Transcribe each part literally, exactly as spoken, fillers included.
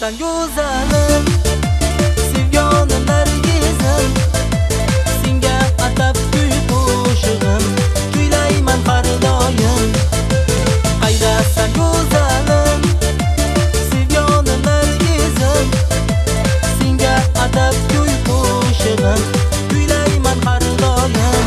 Qaydasan go'zalim, sevganim nargizim, senga atab kuy qo'shig'im, kuylayman har doim. Qaydasan go'zalim, sevganim nargizim, senga atab kuy qo'shig'im, kuylayman har doim.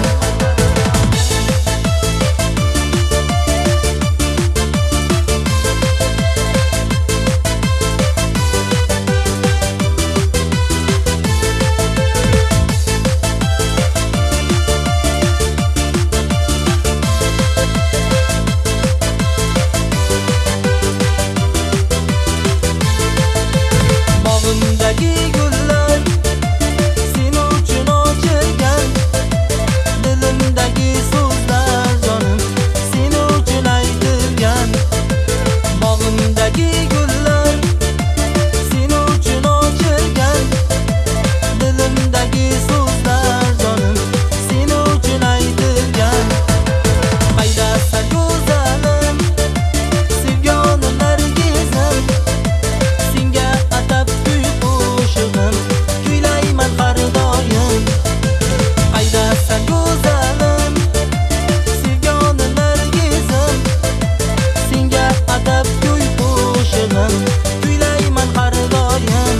Bog'imdagi gullar sen uchun ochilgan, dilimdagi so'zlar jonim sen uchun aytilgan. Bog'imdagi gullar sen uchun ochilgan, dilimdagi so'zlar jonim sen uchun aytilgan. Qaydasan go'zalim, sevganim nargizim, senga atab kuy qo'shig'im, kuylayman har doim. Qaydasan go'zalim, sevganim nargizim, senga atab kuy qo'shig'im, kuylayman har doim.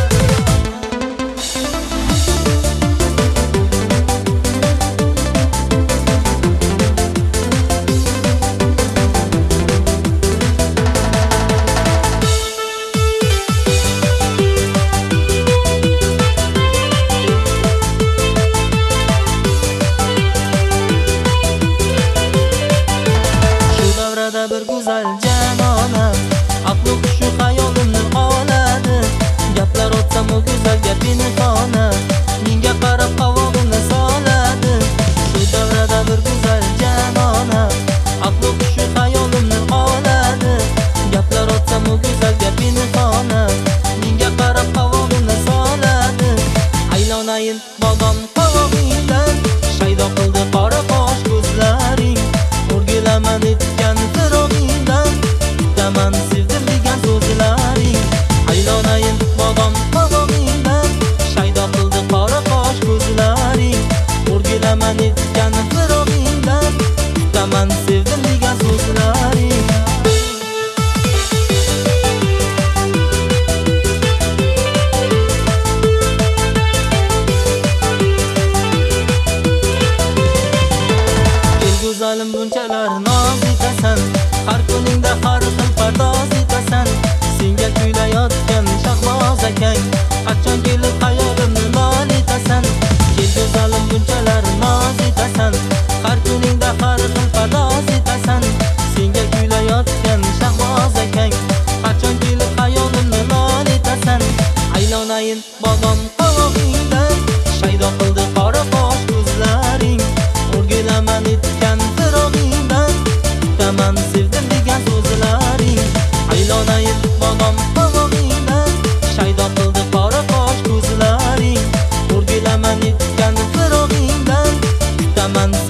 Bir go'zal janona, aqli shu xayolimni oladi. Gaplar o'tsam u go'zalga pinhona, menga qarab qovog'imni soladi. Shu davrada bir go'zal janona, aqli shu xayolimni oladi. Gaplar o'tsam u go'zalga pinhona, menga qarab qovog'imni soladi. Aylonayin bodom qovog'ingdan, shaydo qildi qora qosh ko'zlaring. O'rgilaman etgan firog'ingdan, kutaman sevdim degan so'zlaring. Aylonayin bodom qovog'ingdan, shaydo qildi qora qosh ko'zlaring. O'rgilaman etgan firog'ingdan, kutaman sevdim degan so'zlaring. Go'zalim bunchalar noz etasan, har kuningda har xil pardoz etasan. Senga kuylayotgan shahboz akang, qachon kelib xayolimni lol etasan. Kel go'zalim bunchalar noz etasan, har kuningda har xil pardoz etasan. Senga kuylayotgan shahboz akang, qachon kelib xayolimni lol etasan. Aylonayin bodom qovog'ingdan, shaydo qildi qora qosh ko'zlaring. O'rgilaman etgan firog'ingdan, kutaman sevdim degan so'zlaring. Aylonayin bodom qovog'ingdan, shaydo qildi qora qosh ko'zlaring. O'rgilaman etgan firog'ingdan, kutaman